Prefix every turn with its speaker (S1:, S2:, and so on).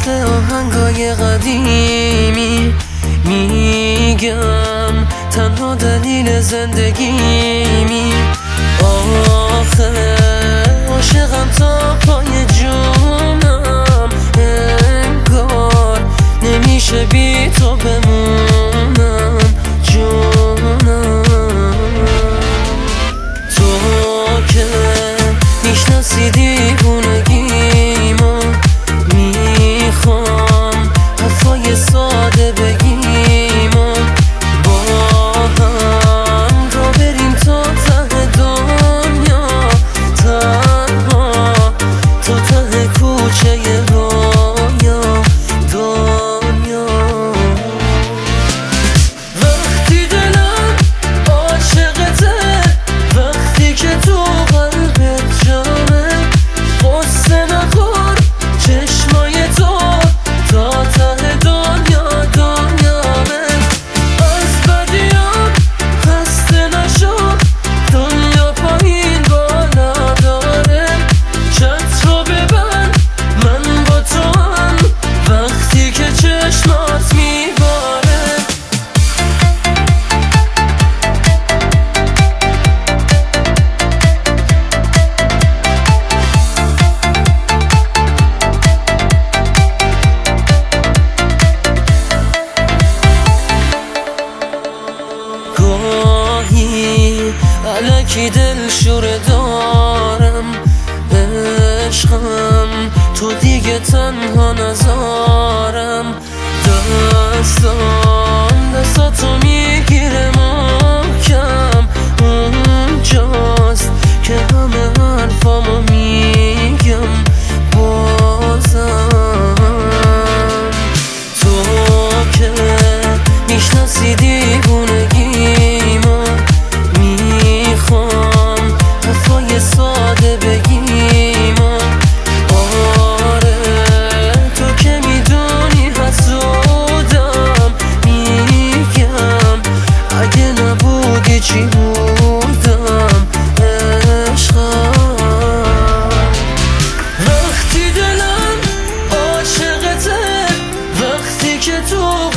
S1: مثل آهنگای قدیمی میگم تنها دلیل زندگیمی. آخه عاشقم تا پای جونم، انگار نمیشه بی تو بمونم جونم. تو که میشناسی دیوونگیمو، میخوام حرفای ساده بگیم و با هم را بریم تا ته دنیا، تنها تا ته کوچه رویا دنیا. وقتی دلم عاشقته، وقتی که تو قلبت جامه، قصه نخور چشمای تو تا ته دنیا دنیامه. از بدیام خسته نشو، دنیا پایین بالا داره. چت رو ببند من با تو هم، وقتی که چشمات میباره. گاهی الکی دلشوره دارم، عشقم تو دیگه تنها نذارم. دستاتو میگیره محکم، اونجاست که همه حرفامو میگم بازم. تو که میشناسی دیوونگیمو، میخوام حرفای ساده بگیم و آره تو که میدونی حسودم، میگم اگه نبودی چی بودم عشقم. وقتی دلم عاشقته، وقتی که تو